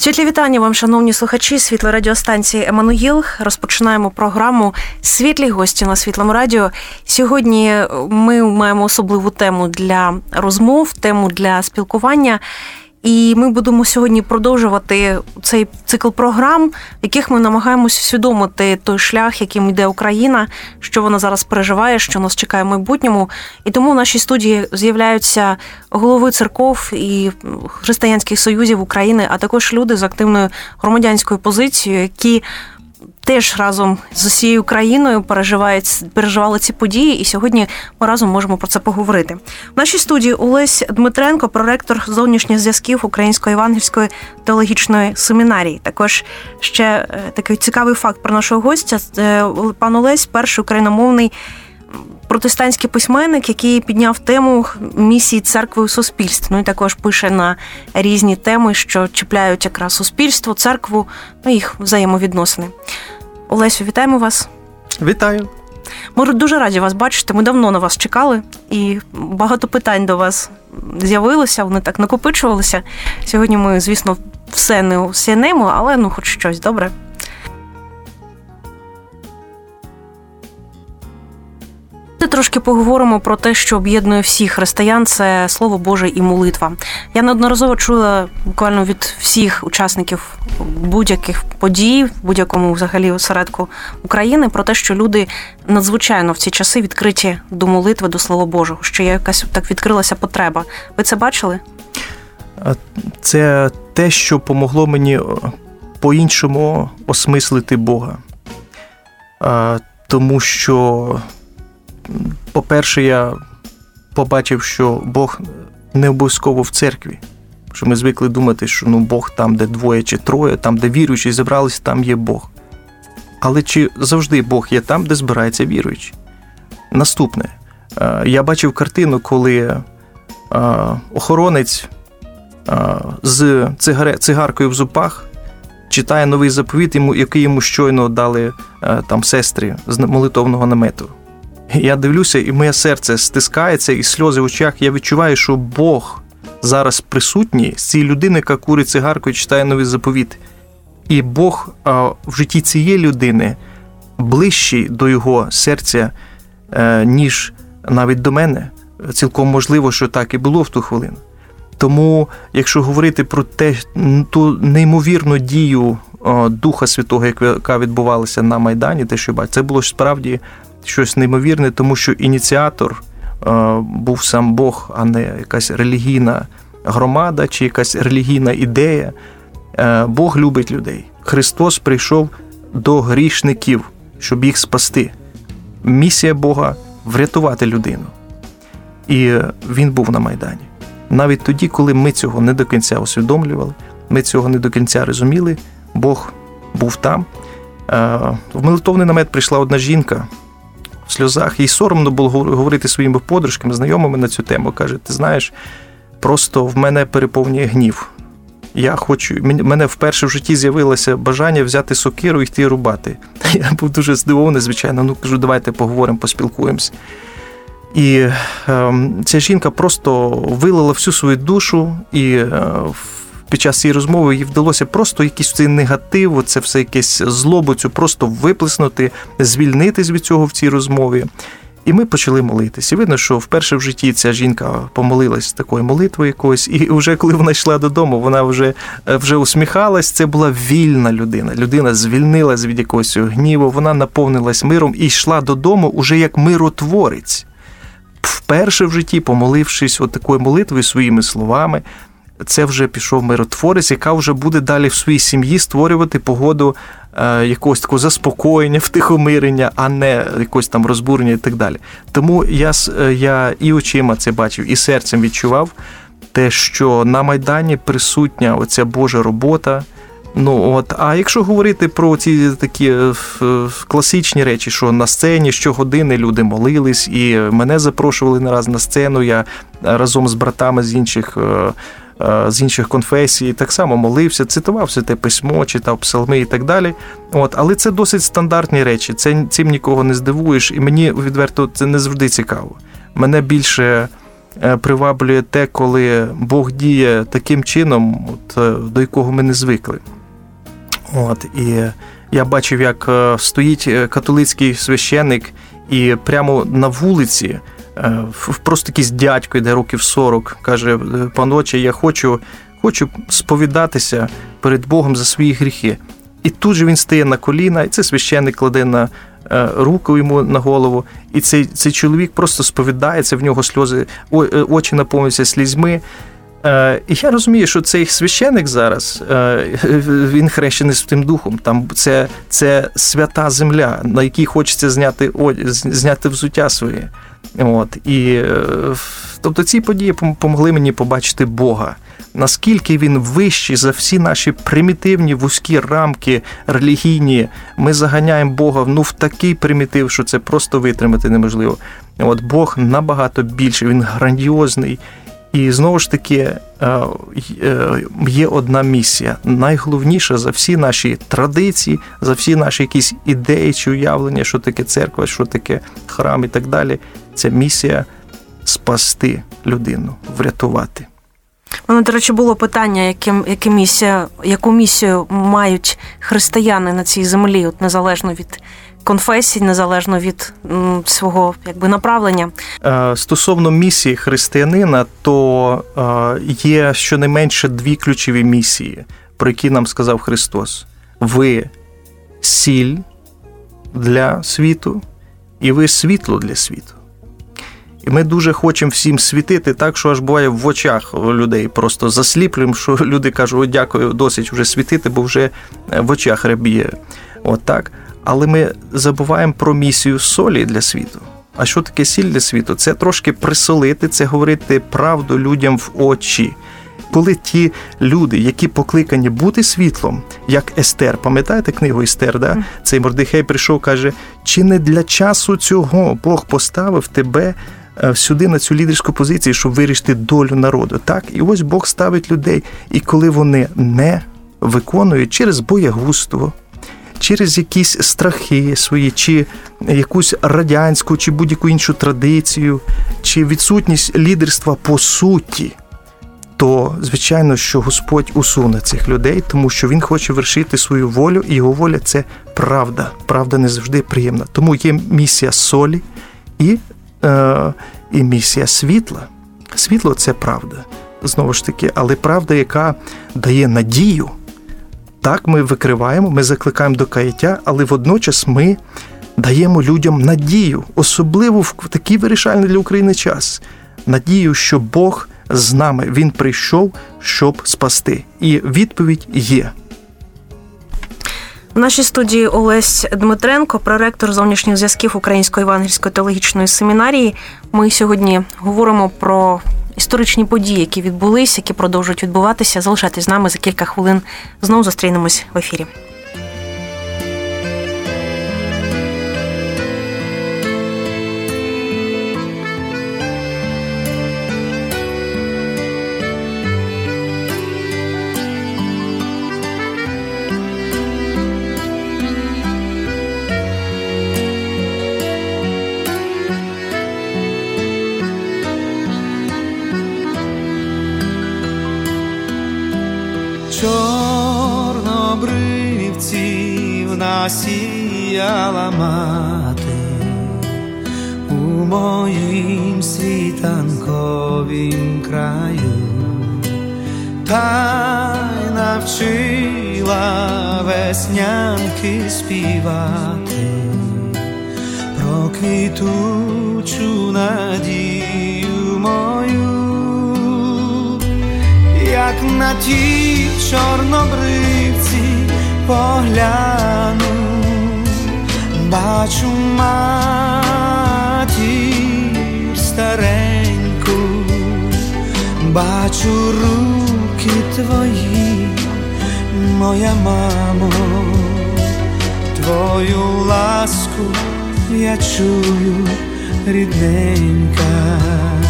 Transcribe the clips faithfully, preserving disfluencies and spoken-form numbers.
Світлі вітання вам, шановні слухачі Світлої радіостанції «Еммануїл». Розпочинаємо програму «Світлі гості» на Світлому радіо. Сьогодні ми маємо особливу тему для розмов, тему для спілкування. І ми будемо сьогодні продовжувати цей цикл програм, в яких ми намагаємося усвідомити той шлях, яким йде Україна, що вона зараз переживає, що нас чекає в майбутньому. І тому в нашій студії з'являються голови церков і християнських союзів України, а також люди з активною громадянською позицією, які теж разом з усією країною переживають, переживали ці події, і сьогодні ми разом можемо про це поговорити. В нашій студії Олесь Дмитренко, проректор зовнішніх зв'язків Української Євангельської теологічної семінарії. Також ще такий цікавий факт про нашого гостя. Пан Олесь – перший україномовний протестантський письменник, який підняв тему місії церкви у суспільстві. Ну і також пише на різні теми, що чіпляють якраз суспільство, церкву, ну, їх взаємовідносини. Олесю, вітаємо вас. Вітаю. Ми дуже раді вас бачити. Ми давно на вас чекали, і багато питань до вас з'явилося, вони так накопичувалися. Сьогодні ми, звісно, все не осягнемо, але ну хоч щось, добре? Трошки поговоримо про те, що об'єднує всіх християн – це Слово Боже і молитва. Я неодноразово чула буквально від всіх учасників будь-яких подій, в будь-якому взагалі осередку України, про те, що люди надзвичайно в ці часи відкриті до молитви, до Слова Божого, що є якась так відкрилася потреба. Ви це бачили? Це те, що помогло мені по-іншому осмислити Бога. Тому що, по-перше, я побачив, що Бог не обов'язково в церкві. Що ми звикли думати, що ну, Бог там, де двоє чи троє, там, де віруючі зібрались, там є Бог. Але чи завжди Бог є там, де збирається віруючі? Наступне. Я бачив картину, коли охоронець з цигаркою в зубах читає новий заповіт, який йому щойно дали там сестри з молитовного намету. Я дивлюся, і моє серце стискається, і сльози в очах. Я відчуваю, що Бог зараз присутній з цією людиною, яка курить цигарку і читає новий заповіт. І Бог в житті цієї людини ближчий до його серця, ніж навіть до мене. Цілком можливо, що так і було в ту хвилину. Тому, якщо говорити про те, ту неймовірну дію Духа Святого, яка відбувалася на Майдані, те, що бачу, це було справді щось неймовірне, тому що ініціатор був сам Бог, а не якась релігійна громада чи якась релігійна ідея. Бог любить людей. Христос прийшов до грішників, щоб їх спасти. Місія Бога – врятувати людину. І Він був на Майдані. Навіть тоді, коли ми цього не до кінця усвідомлювали, ми цього не до кінця розуміли, Бог був там. В молитовний намет прийшла одна жінка в сльозах, їй соромно було говорити своїми подружками, знайомими на цю тему. Каже, ти знаєш, просто в мене переповнює гнів. Я хочу, мене вперше в житті з'явилося бажання взяти сокиру і йти рубати. Я був дуже здивований, звичайно, ну кажу, давайте поговоримо, поспілкуємося. І е, ця жінка просто вилила всю свою душу, і е, під час цієї розмови їй вдалося просто якийсь цей негатив, це все якесь злобу цю просто виплеснути, звільнитись від цього в цій розмові. І ми почали молитися. І видно, що вперше в житті ця жінка помолилась такою молитвою якоюсь, і вже коли вона йшла додому, вона вже, вже усміхалась. Це була вільна людина. Людина звільнилась від якогось гніву, вона наповнилась миром і йшла додому уже як миротворець. Вперше в житті, помолившись от такою молитвою своїми словами, це вже пішов миротворець, яка вже буде далі в своїй сім'ї створювати погоду е, якогось такого заспокоєння, втихомирення, а не якогось там розбурення і так далі. Тому я, я і очима це бачив, і серцем відчував те, що на Майдані присутня оця Божа робота. Ну, от, а якщо говорити про ці такі класичні речі, що на сцені щогодини люди молились, і мене запрошували не раз на сцену, я разом з братами з інших, з інших конфесій так само молився, цитував Святе Письмо, читав псалми і так далі. От, але це досить стандартні речі, це, цим нікого не здивуєш, і мені, відверто, це не завжди цікаво. Мене більше приваблює те, коли Бог діє таким чином, от, до якого ми не звикли. От, і я бачив, як стоїть католицький священник, і прямо на вулиці просто якийсь дядько, йде років сорок, каже: «Паноче, я хочу, хочу сповідатися перед Богом за свої гріхи». І тут же він стає на коліна, і цей священник кладе на руку йому на голову, і цей, цей чоловік просто сповідається, в нього сльози, очі наповнюються слізьми. І я розумію, що цей священик зараз, він хрещений Святим Духом. Там це, це свята земля, на якій хочеться зняти, зняти взуття своє. От. І, тобто ці події допомогли мені побачити Бога. Наскільки він вищий за всі наші примітивні вузькі рамки релігійні. Ми заганяємо Бога ну, в такий примітив, що це просто витримати неможливо. От Бог набагато більший, він грандіозний. І знову ж таки є одна місія. Найголовніша за всі наші традиції, за всі наші якісь ідеї чи уявлення, що таке церква, що таке храм і так далі. Це місія спасти людину, врятувати. У мене, до речі, було питання, яким, яку, місія, яку місію мають християни на цій землі, от незалежно від конфесій, незалежно від м, свого якби, направлення. Стосовно місії християнина, то є щонайменше дві ключові місії, про які нам сказав Христос. Ви – сіль для світу, і ви – світло для світу. І ми дуже хочемо всім світити так, що аж буває в очах людей просто засліплюємо, що люди кажуть: «О, дякую, досить вже світити, бо вже в очах рябіє». От так. Але ми забуваємо про місію солі для світу. А що таке сіль для світу? Це трошки присолити, це говорити правду людям в очі. Коли ті люди, які покликані бути світлом, як Естер, пам'ятаєте книгу Естер, да? Mm. Цей Мордехей прийшов, каже: «Чи не для часу цього Бог поставив тебе сюди, на цю лідерську позицію, щоб вирішити долю народу?» Так? І ось Бог ставить людей. І коли вони не виконують через боягузтво, через якісь страхи свої, чи якусь радянську, чи будь-яку іншу традицію, чи відсутність лідерства по суті, то, звичайно, що Господь усуне цих людей, тому що Він хоче вершити свою волю, і Його воля – це правда. Правда не завжди приємна. Тому є місія солі і, е, і місія світла. Світло – це правда, знову ж таки, але правда, яка дає надію. Так, ми викриваємо, ми закликаємо до каяття, але водночас ми даємо людям надію, особливо в такий вирішальний для України час. Надію, що Бог з нами, Він прийшов, щоб спасти. І відповідь є. В нашій студії Олесь Дмитренко, проректор зовнішніх зв'язків Української Євангельської теологічної семінарії. Ми сьогодні говоримо про історичні події, які відбулись, які продовжують відбуватися. Залишайтесь з нами, за кілька хвилин знову зустрінемось в ефірі. Чорнобривців насіяла мати у моїм світанковім краю, та й навчила веснянки співати про квітучу надію мою. Як на ті чорнобривці погляну, бачу матір стареньку, бачу руки твої, моя мамо, твою ласку я чую, рідненька.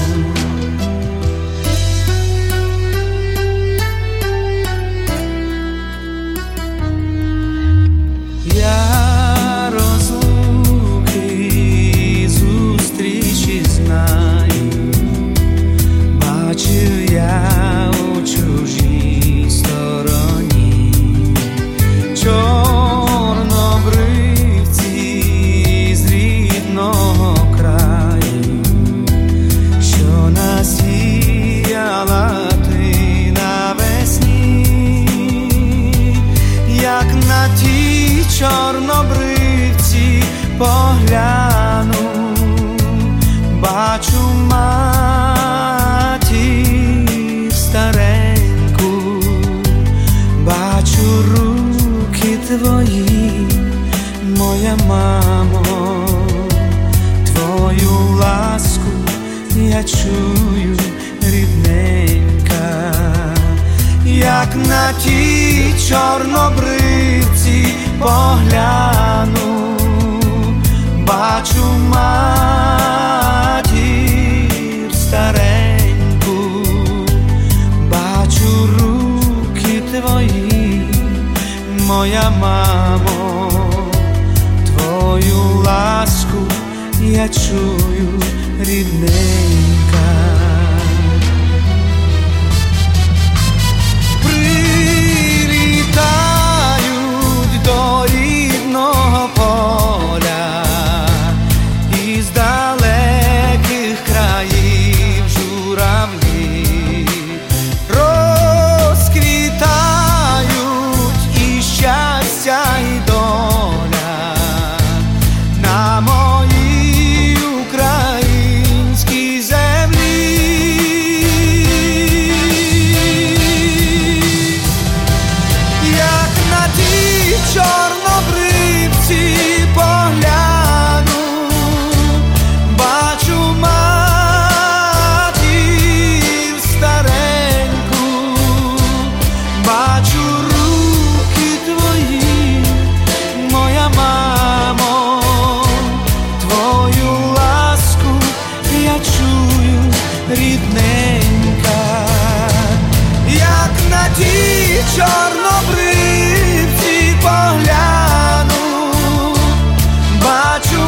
Я розлуки і зустрічі знаю, чорнобривці погляну, бачу матір стареньку, бачу руки твої, моя мамо, твою ласку я чую, рідненька, як на ті чорнобривці погляну, бачу матір стареньку, бачу руки твої, моя мамо, твою ласку я чую, рідненька. Прилітають до рідного поля із далеких країв журавлі, розквітають і щастя, і доля на моїй українській землі. Як на ті чорнобривці погляну, бачу матір стареньку, бачу руки твої, моя мамо, твою ласку я чую, рідненька, як на ті чорнобривці погляну, бачу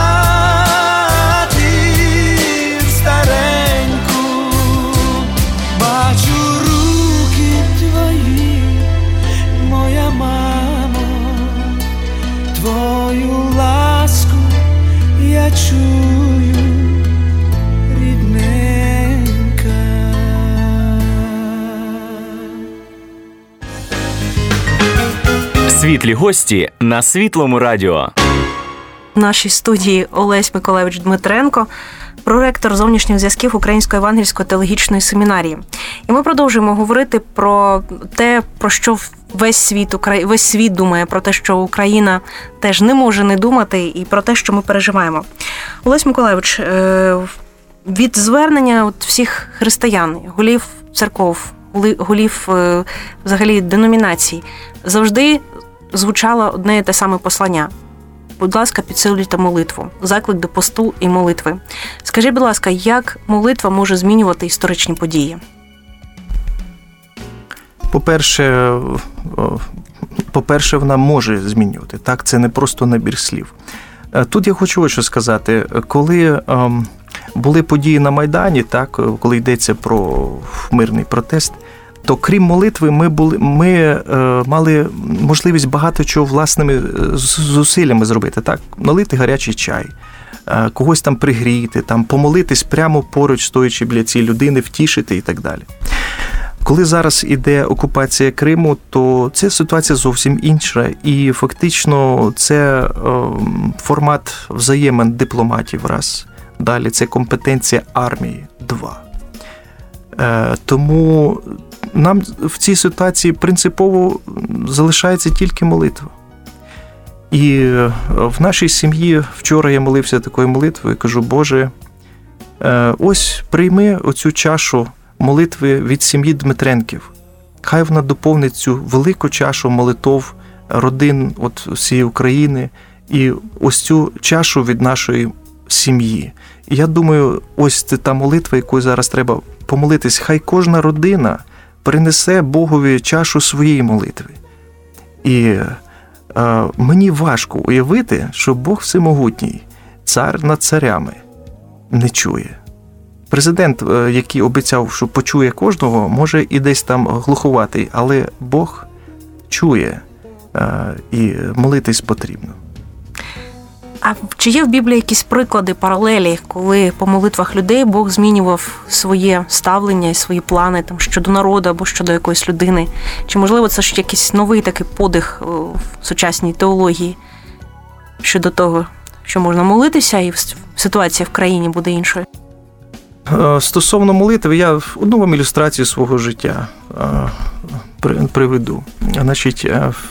матір стареньку, бачу руки твої, моя мамо, твою ласку я чую, рідненька. Світлі гості на Світлому радіо. В нашій студії Олесь Миколайович Дмитренко, проректор зовнішніх зв'язків Української евангельської теологічної семінарії. І ми продовжуємо говорити про те, про що весь світ, весь світ думає, про те, що Україна теж не може не думати, і про те, що ми переживаємо. Олесь Миколайович, від звернення от всіх християн, голів церков, голів взагалі деномінацій, завжди звучало одне і те саме послання. Будь ласка, підсилюйте молитву. Заклик до посту і молитви. Скажіть, будь ласка, як молитва може змінювати історичні події? По-перше, по-перше, вона може змінювати. Так, це не просто набір слів. Тут я хочу ось що сказати. Коли ем, були події на Майдані, так, коли йдеться про мирний протест, то крім молитви ми були, ми е, мали можливість багато чого власними зусиллями зробити. Так, налити гарячий чай, е, когось там пригріти, там помолитись прямо поруч, стоячи біля цієї людини, втішити і так далі. Коли зараз іде окупація Криму, то це ситуація зовсім інша, і фактично це е, формат взаємин дипломатів, раз. Далі це компетенція армії, два. Е, тому нам в цій ситуації принципово залишається тільки молитва. І в нашій сім'ї вчора я молився такою молитвою, кажу: Боже, ось прийми оцю чашу молитви від сім'ї Дмитренків. Хай вона доповнить цю велику чашу молитов родин от всієї України і ось цю чашу від нашої сім'ї. І я думаю, ось це та молитва, якою зараз треба помолитись. Хай кожна родина принесе Богові чашу своєї молитви. І е, мені важко уявити, що Бог всемогутній, цар над царями, не чує. Президент, е, який обіцяв, що почує кожного, може і десь там глухуватий, але Бог чує, е, і молитись потрібно. А чи є в Біблії якісь приклади, паралелі, коли по молитвах людей Бог змінював своє ставлення і свої плани там щодо народу або щодо якоїсь людини? Чи, можливо, це ж якийсь новий такий подих в сучасній теології щодо того, що можна молитися, і ситуація в країні буде іншою? Стосовно молитви, я одну вам ілюстрацію свого життя приведу. Значить,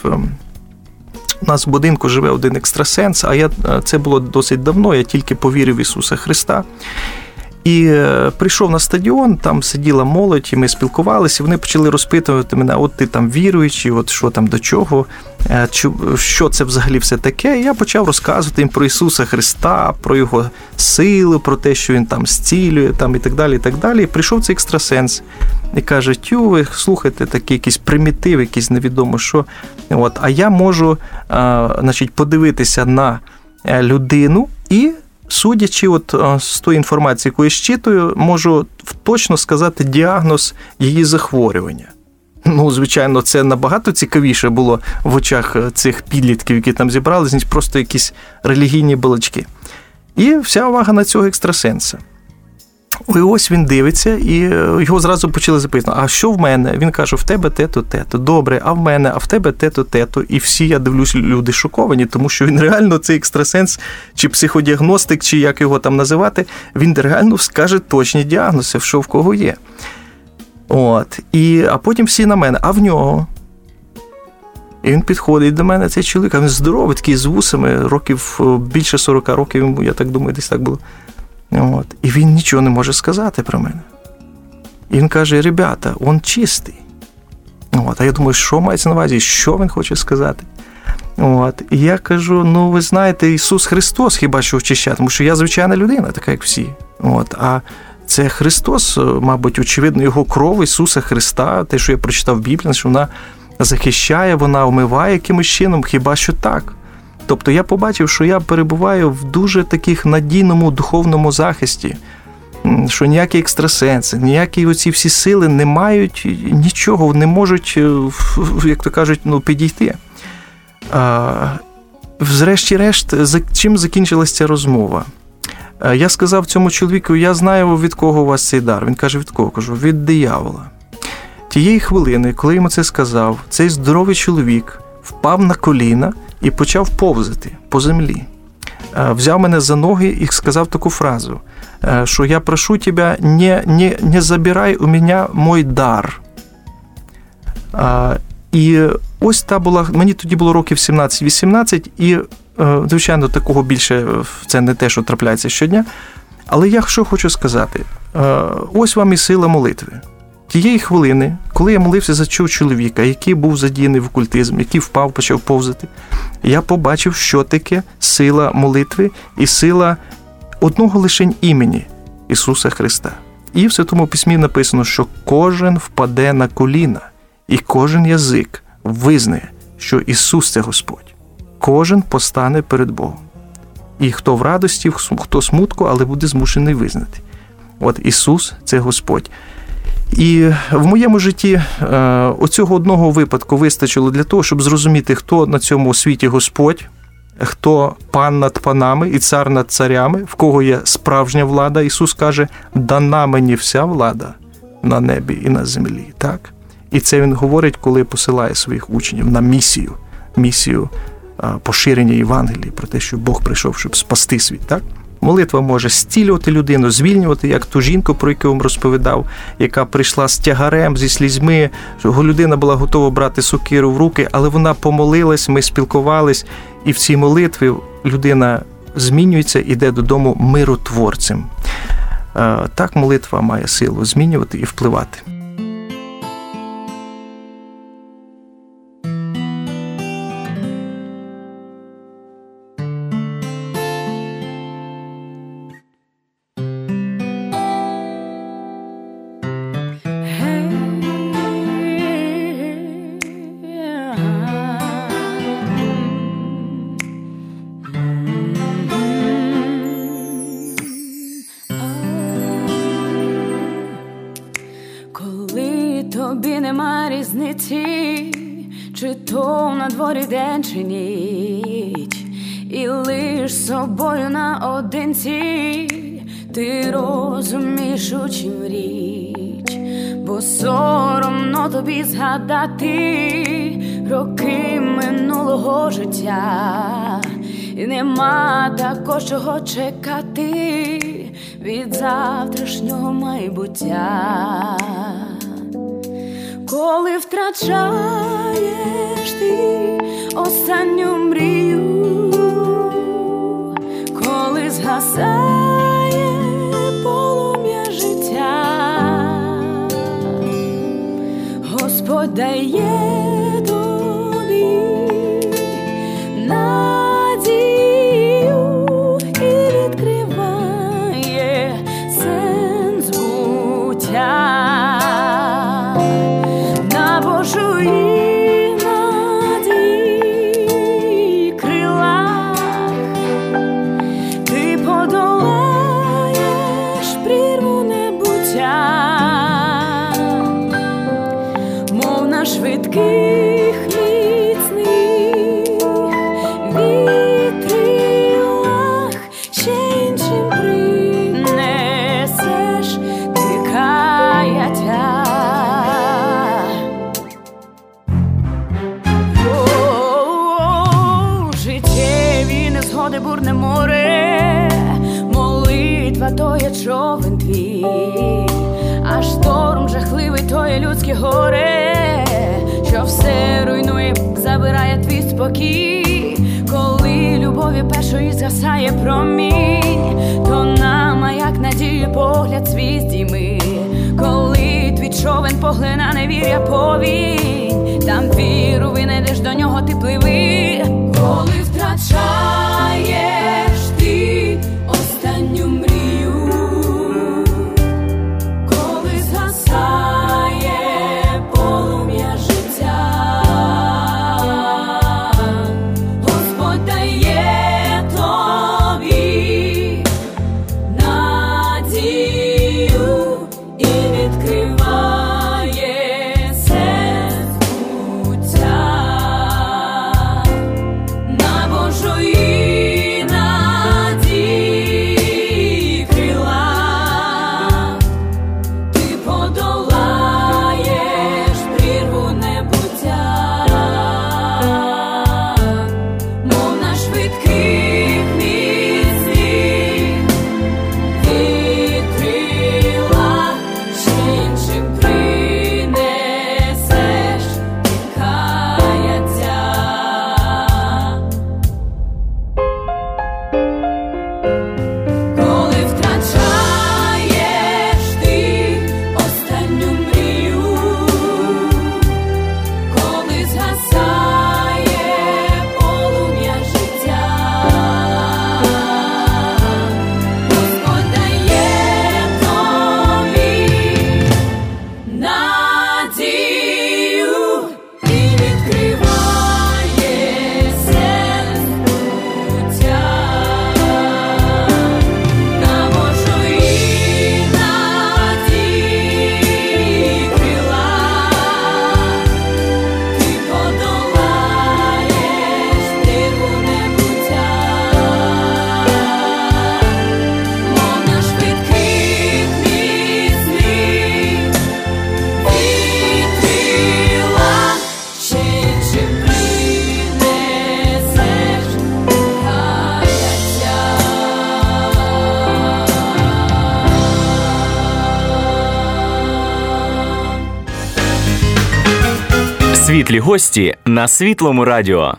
у нас в будинку живе один екстрасенс, а я, це було досить давно, я тільки повірив в Ісуса Христа. І прийшов на стадіон, там сиділа молодь, і ми спілкувалися, і вони почали розпитувати мене, от ти там віруючий, от що там до чого, що це взагалі все таке. І я почав розказувати їм про Ісуса Христа, про Його силу, про те, що Він там зцілює, там, і так далі, і так далі. І прийшов цей екстрасенс і каже, тю, ви слухайте, такий якийсь примітив, якийсь невідомо що. От, а я можу а, значить, подивитися на людину і судячи от з тої інформації, яку я щитую, можу точно сказати діагноз її захворювання. Ну, звичайно, це набагато цікавіше було в очах цих підлітків, які там зібралися, ніж просто якісь релігійні балачки. І вся увага на цього екстрасенса. І ось він дивиться, і його зразу почали запитати, а що в мене? Він каже, в тебе те-то, те-то. Добре, а в мене, а в тебе те-то, те-то. І всі, я дивлюсь, люди шоковані, тому що він реально, цей екстрасенс, чи психодіагностик, чи як його там називати, він реально скаже точні діагнози, що в кого є. От. І, а потім всі на мене, а в нього? І він підходить до мене, цей чоловік, а він здоровий, такий з вусами, років, більше сорок років, я так думаю, десь так було. От. І він нічого не може сказати про мене. І він каже, ребята, він чистий. От. А я думаю, що мається на увазі, що він хоче сказати. От. І я кажу, ну ви знаєте, Ісус Христос хіба що очищає, тому що я звичайна людина, така як всі. От. А це Христос, мабуть, очевидно, Його кров Ісуса Христа, те, що я прочитав в Біблії, що вона захищає, вона омиває якимось чином, хіба що так. Тобто я побачив, що я перебуваю в дуже таких надійному духовному захисті, що ніякі екстрасенси, ніякі оці всі сили не мають нічого, не можуть, як то кажуть, ну, підійти. А, врешті-решт, за чим закінчилася ця розмова? А, я сказав цьому чоловіку, я знаю, від кого у вас цей дар. Він каже, від кого? Кажу, від диявола. Тієї хвилини, коли йому це сказав, цей здоровий чоловік впав на коліна і почав повзати по землі. Взяв мене за ноги і сказав таку фразу, що я прошу тебе, не, не, не забирай у мене мой дар. І ось та була, мені тоді було років сімнадцять-вісімнадцять, і, звичайно, такого більше, це не те, що трапляється щодня, але я що хочу сказати, ось вам і сила молитви. Тієї хвилини, коли я молився за цього чоловіка, який був задіяний в окультизм, який впав, почав повзати, я побачив, що таке сила молитви і сила одного лишень імені Ісуса Христа. І в Святому Письмі написано, що кожен впаде на коліна, і кожен язик визнає, що Ісус – це Господь. Кожен постане перед Богом. І хто в радості, хто смутку, але буде змушений визнати. От Ісус – це Господь. І в моєму житті оцього одного випадку вистачило для того, щоб зрозуміти, хто на цьому світі Господь, хто пан над панами і цар над царями, в кого є справжня влада. Ісус каже, дана мені вся влада на небі і на землі. Так? І це Він говорить, коли посилає своїх учнів на місію, місію поширення Євангелії, про те, що Бог прийшов, щоб спасти світ. Так? Молитва може зцілювати людину, звільнювати, як ту жінку, про яку я вам розповідав, яка прийшла з тягарем, зі слізьми, людина була готова брати сокиру в руки, але вона помолилась, ми спілкувались, і в цій молитві людина змінюється, іде додому миротворцем. Так молитва має силу змінювати і впливати. Тобі нема різниці, чи то на дворі день, чи ніч, і лиш собою наодинці ти розумієш, у чим річ, бо соромно тобі згадати роки минулого життя, і нема також чого чекати від завтрашнього майбуття. Коли втрачаєш ти останню мрію, коли згасає полум'я життя, Господь дає тобі надію і відкриває сенс буття. На Божої надії крилах ти подолаєш прірву небуття, мов на швидких міцних вітрилах, ще іншим принесеш ти каяття. Життєві незгоди, бурне море, молитва то є човен твій, а шторм жахливий то є людське горе, що все руйнує, забирає твій спокій. Коли любові першої згасає промінь, то на маяк надії погляд свій здійми. Коли твій човен поглина невір'я повінь, там віру винайдеш, до нього ти пливи. Коли втрачаєш ти останню мрію, коли згасає полум'я життя, Господь дає тобі надію і відкриває сенс буття. На Божої надії крилах ти подолаєш прірву небуття, мов на швидких міцних вітрилах, ще іншим принесеш ти каяття. Коли втрачаєш ти останню мрію, коли згасає полум'я життя, Господь дає тобі надію і відкриває сенс буття. На Божої надії крилах ти подолаєш прірву небуття, мов на швидких міцних вітрилах, ще іншим принесеш каяття. Світлі гості на Світлому радіо.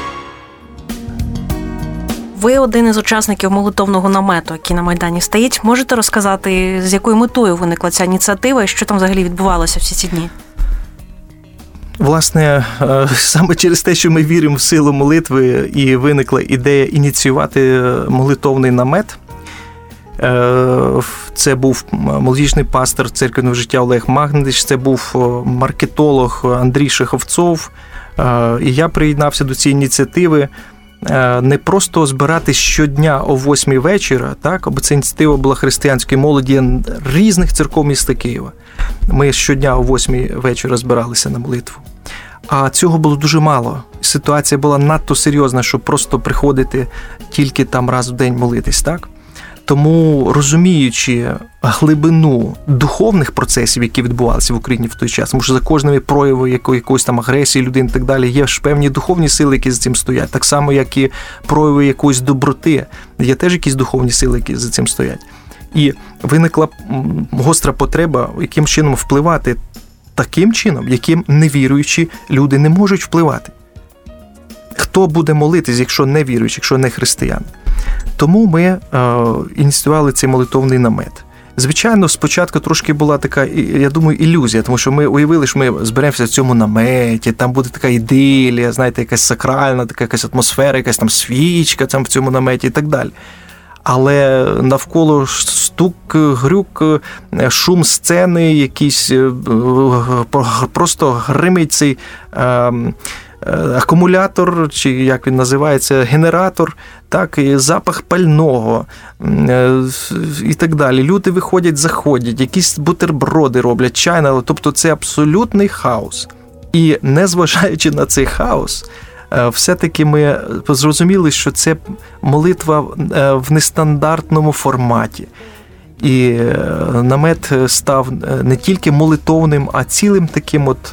Ви один із учасників молитовного намету, який на Майдані стоїть. Можете розказати, з якою метою виникла ця ініціатива і що там взагалі відбувалося всі ці дні? Власне, е, саме через те, що ми віримо в силу молитви, і виникла ідея ініціювати молитовний намет. Е, Це був молодіжний пастор церквяного життя Олег Магнедич, це був маркетолог Андрій Шеховцов. Е, І я приєднався до цієї ініціативи. Е, Не просто збирати щодня о восьмій вечора, так, бо ця ініціатива була християнської молоді різних церков міста Києва. Ми щодня о восьмій вечора збиралися на молитву. А цього було дуже мало. ситуація була надто серйозна, щоб просто приходити тільки там раз в день молитись, так? Тому, розуміючи глибину духовних процесів, які відбувалися в Україні в той час, тому що за кожними проявами якоїсь там агресії людини і так далі, є ж певні духовні сили, які за цим стоять. Так само, як і прояви якоїсь доброти, є теж якісь духовні сили, які за цим стоять. І виникла гостра потреба, яким чином впливати таким чином, яким невіруючі люди не можуть впливати. Хто буде молитись, якщо не віруючі, якщо не християни? Тому ми е, ініціювали цей молитовний намет. Звичайно, спочатку трошки була така, я думаю, ілюзія, тому що ми уявили, що ми зберемося в цьому наметі, там буде така ідилія, знаєте, якась сакральна, така якась атмосфера, якась там свічка там в цьому наметі і так далі. Але навколо стук, грюк, шум сцени, якийсь просто гримить цей е, акумулятор, чи як він називається, генератор, так, і запах пального і так далі. Люди виходять, заходять, якісь бутерброди роблять, чайна, тобто це абсолютний хаос. І незважаючи на цей хаос, все-таки ми зрозуміли, що це молитва в нестандартному форматі. І намет став не тільки молитовним, а цілим таким от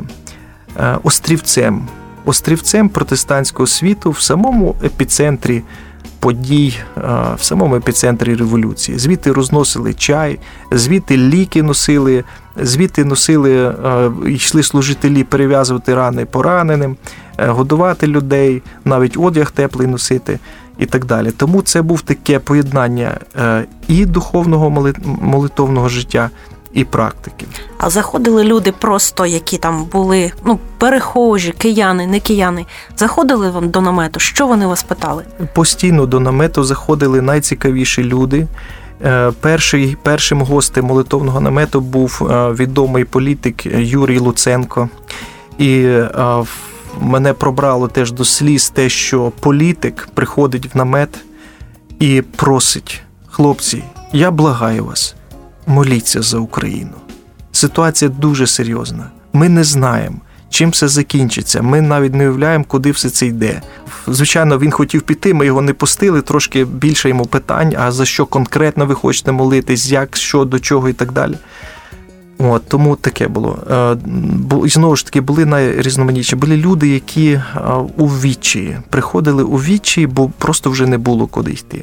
острівцем. Острівцем протестантського світу в самому епіцентрі подій, в самому епіцентрі революції. Звідти розносили чай, звідти ліки носили, звідти носили, йшли служителі перев'язувати рани пораненим, годувати людей, навіть одяг теплий носити і так далі. Тому це був таке поєднання і духовного молитовного життя, і практики. А заходили люди просто, які там були, ну, перехожі, кияни, не кияни, заходили вам до намету? Що вони вас питали? Постійно до намету заходили найцікавіші люди. Перший, першим гостем молитовного намету був відомий політик Юрій Луценко. І мене пробрало теж до сліз те, що політик приходить в намет і просить: хлопці, я благаю вас, моліться за Україну. Ситуація дуже серйозна. Ми не знаємо, чим все закінчиться. Ми навіть не уявляємо, куди все це йде. Звичайно, він хотів піти, ми його не пустили, трошки більше йому питань, а за що конкретно ви хочете молитись, як, що, до чого і так далі. От, тому таке було. І знову ж таки, були найрізноманітніші. Були люди, які у відчаї, приходили у відчаї, бо просто вже не було куди йти.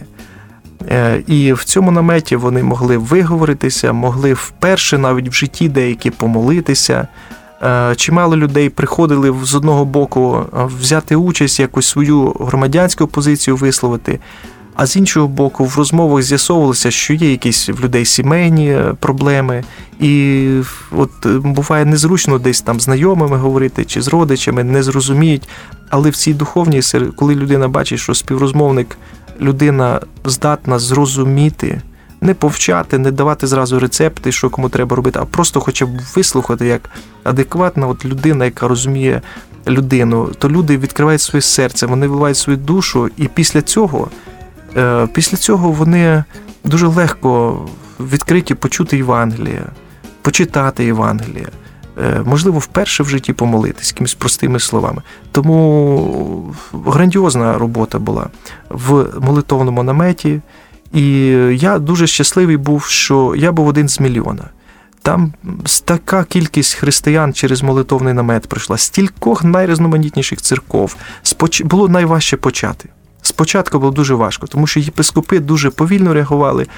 І в цьому наметі вони могли виговоритися, могли вперше навіть в житті деякі помолитися. Чимало людей приходили з одного боку взяти участь, якусь свою громадянську позицію висловити, а з іншого боку в розмовах з'ясовувалося, що є якісь в людей сімейні проблеми, і от буває незручно десь там з знайомими говорити чи з родичами, не зрозуміють, але в цій духовній, коли людина бачить, що співрозмовник, людина здатна зрозуміти, не повчати, не давати зразу рецепти, що кому треба робити, а просто хоча б вислухати як адекватна от людина, яка розуміє людину, то люди відкривають своє серце, вони вливають свою душу, і після цього, після цього вони дуже легко відкриті почути Євангеліє, почитати Євангеліє, можливо, вперше в житті помолитись якимись простими словами. Тому грандіозна робота була в молитовному наметі. І я дуже щасливий був, що я був один з мільйона. Там така кількість християн через молитовний намет прийшла, стількох найрізноманітніших церков. Споч... Було найважче почати. Спочатку було дуже важко, тому що єпископи дуже повільно реагували,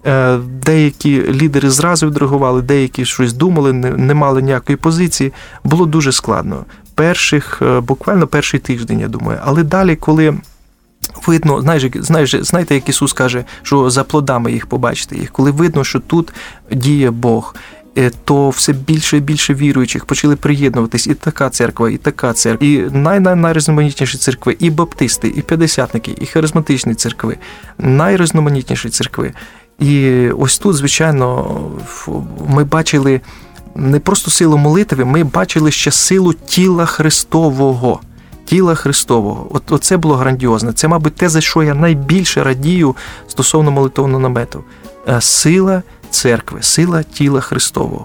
деякі лідери зразу відреагували, деякі щось думали, не мали ніякої позиції. Було дуже складно. Перших, буквально перший тиждень, я думаю. Але далі, коли видно, знаєш, знаєш, знаєте, як Ісус каже, що за плодами їх побачите їх. Коли видно, що тут діє Бог, то все більше і більше віруючих почали приєднуватись. І така церква, і така церква, і най-найрізноманітніші церкви, і баптисти, і п'ятдесятники, і харизматичні церкви, найрізноманітніші церкви. І ось тут, звичайно, ми бачили не просто силу молитви, ми бачили ще силу тіла Христового. Тіла Христового. От, оце було грандіозне. Це, мабуть, те, за що я найбільше радію стосовно молитовного намету. Сила церкви, сила тіла Христового.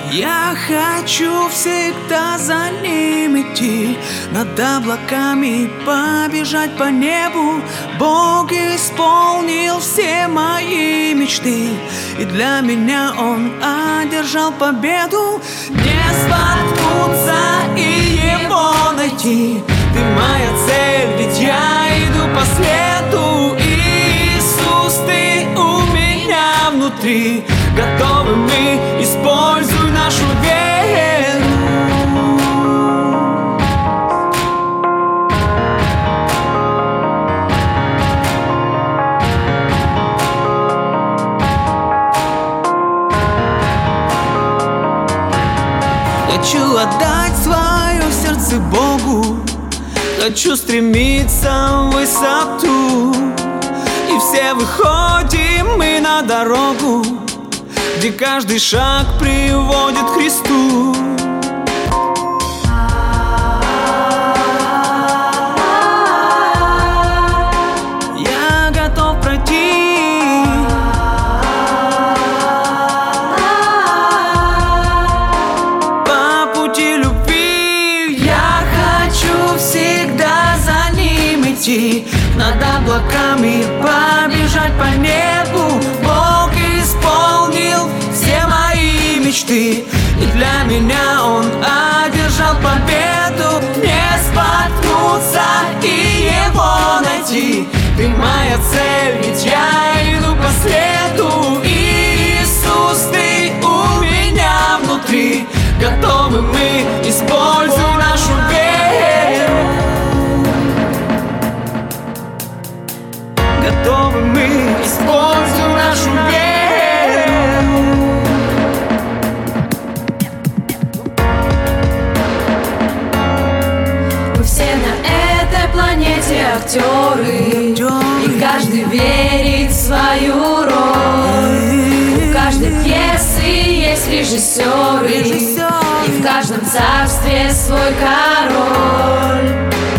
Я хочу всегда за ним идти, над облаками побежать по небу. Бог исполнил все мои мечты, и для меня Он одержал победу. Не споткнуться и Его найти, Ты моя цель, ведь я иду по следу. Иисус, Ты у меня внутри. Готовы мы, используй нашу веру. Хочу отдать свое сердце Богу, хочу стремиться в высоту. И все выходим мы на дорогу, где каждый шаг приводит к Христу. Я готов пройти по пути любви. Я хочу всегда за ним идти, над облаками побежать по небу. Бог исполнил все мои мечты, и для меня Он одержал победу. Не споткнуться и Его найти, Ты моя цель, ведь я иду по следу. Иисус, Ты у меня внутри. Готовы мы, используй нашу веру. Готовы мы, используй нашу веру. Мы все на этой планете актеры, и каждый верит в свою роль. У каждой пьесы есть режиссеры, и в каждом царстве свой король.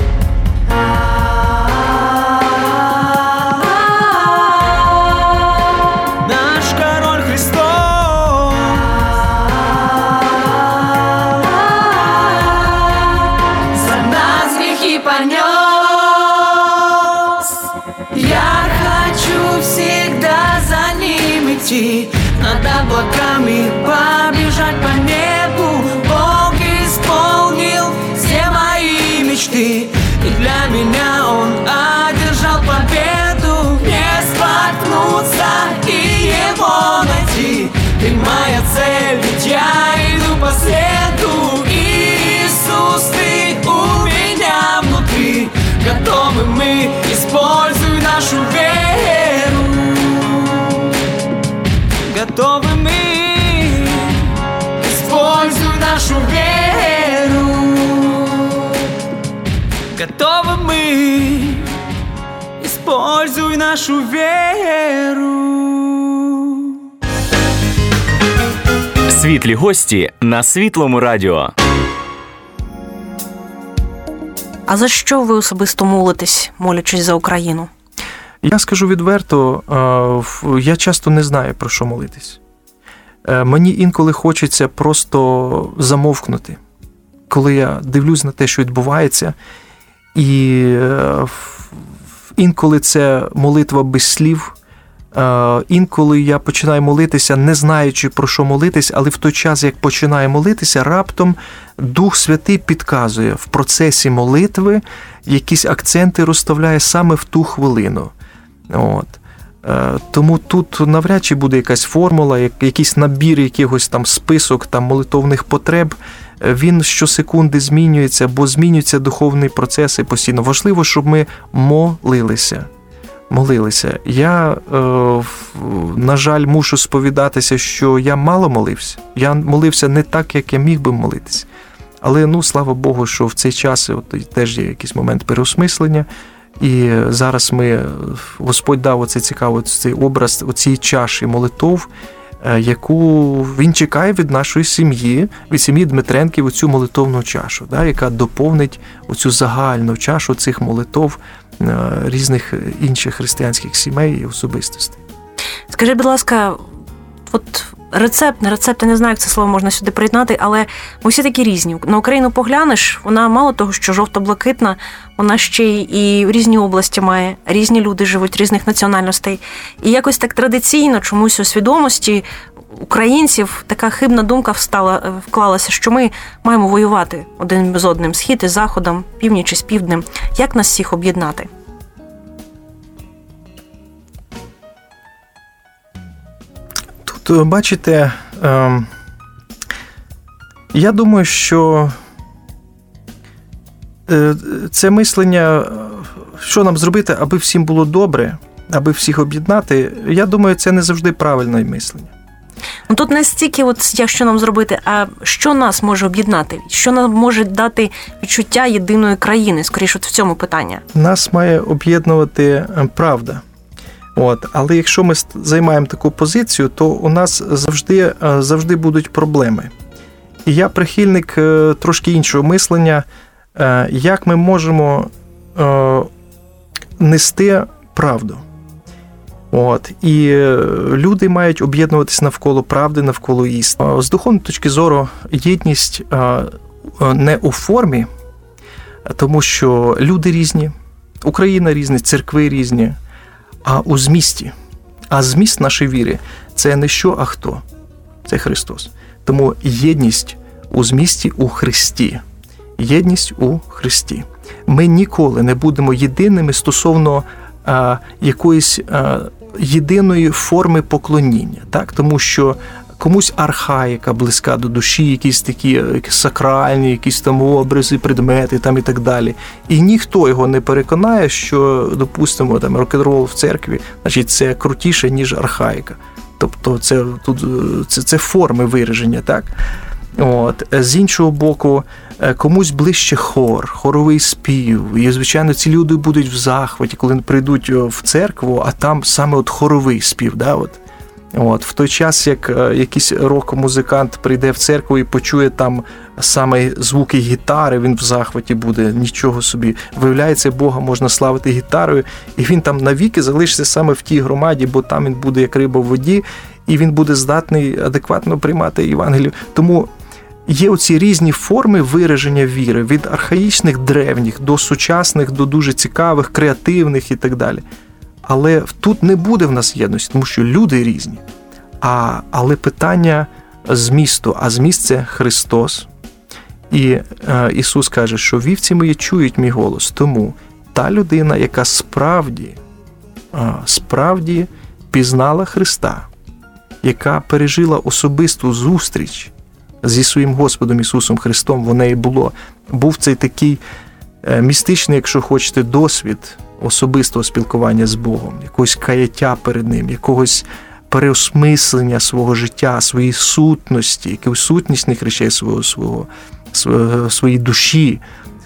Над облаками побежать по небу. Бог исполнил все мои мечты, и для меня Он одержал победу. Не споткнуться и Его найти, Ты моя цель, ведь я иду по следу. Иисус, Ты у меня внутри. Готовы мы, используй нашу веру. Готовы мы, используй нашу веру. Готовы мы, используй нашу веру. Світлі гості на Світлому радіо. А за що ви особисто молитесь, молячись за Україну? Я скажу відверто, я часто не знаю, про що молитись. Мені інколи хочеться просто замовкнути, коли я дивлюсь на те, що відбувається, і інколи це молитва без слів, інколи я починаю молитися, не знаючи, про що молитись, але в той час, як починаю молитися, раптом Дух Святий підказує в процесі молитви, якісь акценти розставляє саме в ту хвилину. От. Тому тут навряд чи буде якась формула, якийсь набір якихось там список там молитовних потреб. Він щосекунди змінюється, бо змінюються духовні процеси постійно. Важливо, щоб ми молилися. Молилися. Я, на жаль, мушу сповідатися, що я мало молився. Я молився не так, як я міг би молитися. Але, ну, слава Богу, що в цей час от, теж є якийсь момент переосмислення. І зараз ми, Господь дав оце цікаво, цей образ оцієї чаші молитов, яку Він чекає від нашої сім'ї, від сім'ї Дмитренків, оцю молитовну чашу, да, яка доповнить оцю загальну чашу цих молитов різних інших християнських сімей і особистостей. Скажіть, будь ласка, от рецепт, не рецепт, я не знаю, як це слово можна сюди приєднати, але ми всі такі різні. На Україну поглянеш, вона мало того, що жовто-блакитна, вона ще й і різні області має, різні люди живуть, різних національностей. І якось так традиційно чомусь у свідомості українців така хибна думка встала, вклалася, що ми маємо воювати один з одним, схід із заходом, північ із півднем. Як нас всіх об'єднати? Тут, бачите, ем, я думаю, що е, це мислення, що нам зробити, аби всім було добре, аби всіх об'єднати, я думаю, це не завжди правильне мислення. Ну, тут не стільки, от, як що нам зробити, а що нас може об'єднати? Що нам може дати відчуття єдиної країни? Скоріше, от в цьому питання. Нас має об'єднувати правда. От. Але якщо ми займаємо таку позицію, то у нас завжди, завжди будуть проблеми. І я прихильник трошки іншого мислення, як ми можемо нести правду. От. І люди мають об'єднуватися навколо правди, навколо істини. З духовної точки зору єдність не у формі, тому що люди різні, Україна різні, церкви різні, а у змісті. А зміст нашої віри – це не що, а хто? Це Христос. Тому єдність у змісті у Христі. Єдність у Христі. Ми ніколи не будемо єдиними стосовно а, якоїсь а, єдиної форми поклоніння. Так? Тому що комусь архаїка близька до душі, якісь такі якісь сакральні, якісь там образи, предмети там і так далі. І ніхто його не переконає, що, допустимо, там рок-н-рол в церкві, значить, це крутіше, ніж архаїка. Тобто це, тут, це, це форми вираження, так? От. З іншого боку, комусь ближче хор, хоровий спів. І, звичайно, ці люди будуть в захваті, коли прийдуть в церкву, а там саме от хоровий спів, да, от. От, в той час, як якийсь рок-музикант прийде в церкву і почує там саме звуки гітари, він в захваті буде, нічого собі. Виявляється, Бога можна славити гітарою, і він там навіки залишиться саме в тій громаді, бо там він буде як риба в воді, і він буде здатний адекватно приймати Євангелію. Тому є оці різні форми вираження віри, від архаїчних, древніх, до сучасних, до дуже цікавих, креативних і так далі. Але тут не буде в нас єдності, тому що люди різні. А, але питання змісту, а зміст – це Христос. І е, Ісус каже, що вівці мої чують мій голос. Тому та людина, яка справді, е, справді пізнала Христа, яка пережила особисту зустріч зі своїм Господом Ісусом Христом, в неї було, був цей такий е, містичний, якщо хочете, досвід особистого спілкування з Богом, якогось каяття перед Ним, якогось переосмислення свого життя, своєї сутності, якихось сутнісних речей свого, свого, своєї душі,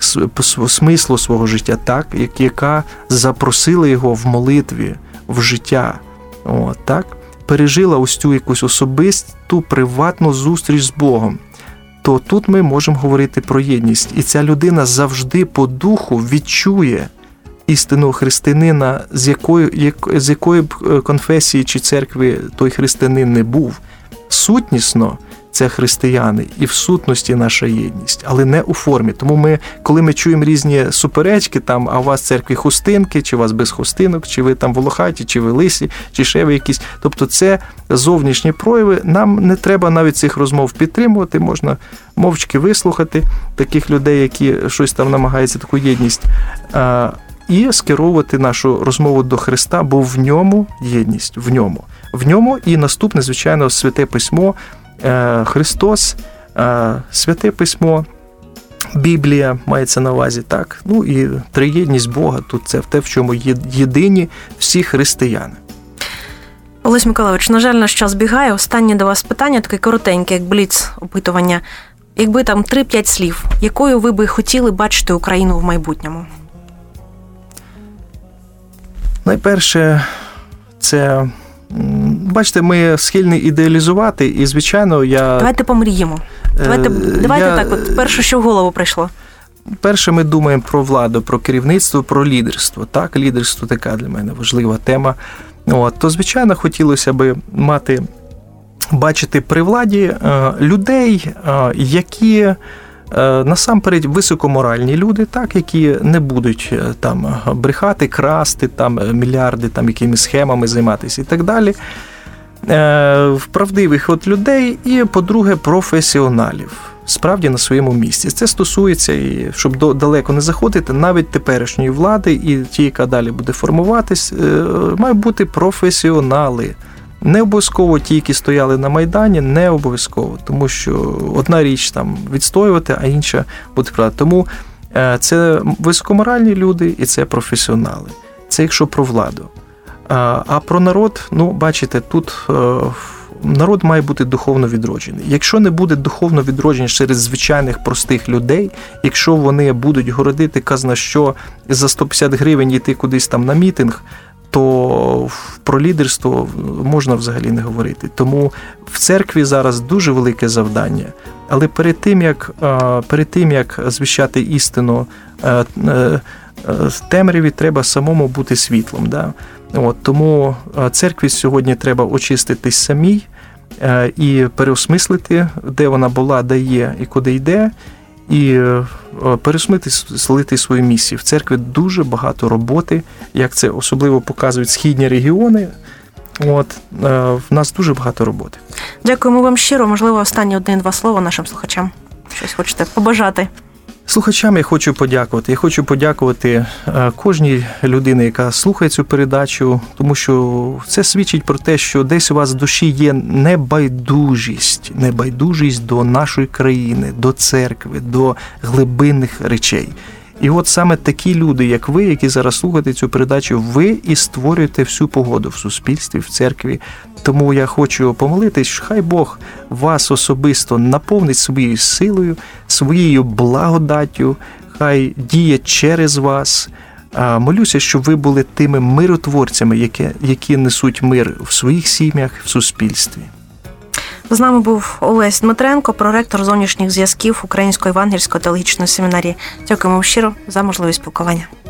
смислу свого життя, так, яка запросила його в молитві, в життя, о, так, пережила ось цю якусь особисту, приватну зустріч з Богом, то тут ми можемо говорити про єдність. І ця людина завжди по духу відчує істинного християнина, з якої, як, з якої б конфесії чи церкви той християнин не був. Сутнісно це християни, і в сутності наша єдність, але не у формі. Тому ми, коли ми чуємо різні суперечки, там, а у вас в церкві хустинки, чи у вас без хустинок, чи ви там волохаті, чи ви лисі, чи ще ви якісь. Тобто це зовнішні прояви. Нам не треба навіть цих розмов підтримувати, можна мовчки вислухати таких людей, які щось там намагаються, таку єдність, і скеровувати нашу розмову до Христа, бо в ньому єдність, в ньому. В ньому і наступне, звичайно, Святе Письмо, Христос, Святе Письмо, Біблія мається на увазі, так? Ну і триєдність Бога, тут це в те, в чому єдині всі християни. Олесь Миколайович, на жаль, наш час бігає. Останнє до вас питання, таке коротеньке, як бліц опитування. Якби там три-п'ять слів, якою ви би хотіли бачити Україну в майбутньому? Найперше, це, бачите, ми схильні ідеалізувати, і, звичайно, я... Давайте помріємо. Давайте, давайте я... так, от перше, що в голову прийшло. Перше, ми думаємо про владу, про керівництво, про лідерство. Так, лідерство така для мене важлива тема. От, то, звичайно, хотілося б мати бачити при владі е, людей, е, які е, насамперед високоморальні люди, так, які не будуть е, там брехати, красти, там мільярди, там якимись схемами займатися і так далі. Е, правдивих от людей і, по-друге, професіоналів. Справді на своєму місці. Це стосується, і щоб до, далеко не заходити, навіть теперішньої влади і ті, яка далі буде формуватись, е, мають бути професіонали. Не обов'язково ті, які стояли на Майдані, не обов'язково, тому що одна річ там відстоювати, а інша бути правда. Тому е, це високоморальні люди і це професіонали. Це якщо про владу. А, а про народ, ну, бачите, тут е, народ має бути духовно відроджений. Якщо не буде духовно відроджений через звичайних простих людей, якщо вони будуть городити казна що за сто п'ятдесят гривень йти кудись там на мітинг, то про лідерство можна взагалі не говорити. Тому в церкві зараз дуже велике завдання. Але перед тим, як, перед тим, як звіщати істину в темряві, треба самому бути світлом. Да? От, тому церкві сьогодні треба очиститись самій і переосмислити, де вона була, де є і куди йде, і переосмислити свою місію. В церкві дуже багато роботи, як це особливо показують східні регіони. От, в нас дуже багато роботи. Дякуємо вам щиро. Можливо, останні один-два слова нашим слухачам. Щось хочете побажати? Слухачам я хочу подякувати. Я хочу подякувати кожній людині, яка слухає цю передачу, тому що це свідчить про те, що десь у вас в душі є небайдужість, небайдужість до нашої країни, до церкви, до глибинних речей. І от саме такі люди, як ви, які зараз слухаєте цю передачу, ви і створюєте всю погоду в суспільстві, в церкві. Тому я хочу помолитись, що хай Бог вас особисто наповнить своєю силою, своєю благодаттю, хай діє через вас. Молюся, щоб ви були тими миротворцями, які, які несуть мир в своїх сім'ях, в суспільстві. З нами був Олесь Дмитренко, проректор зовнішніх зв'язків Української евангельської теологічної семінарії. Дякуємо щиро за можливість спілкування.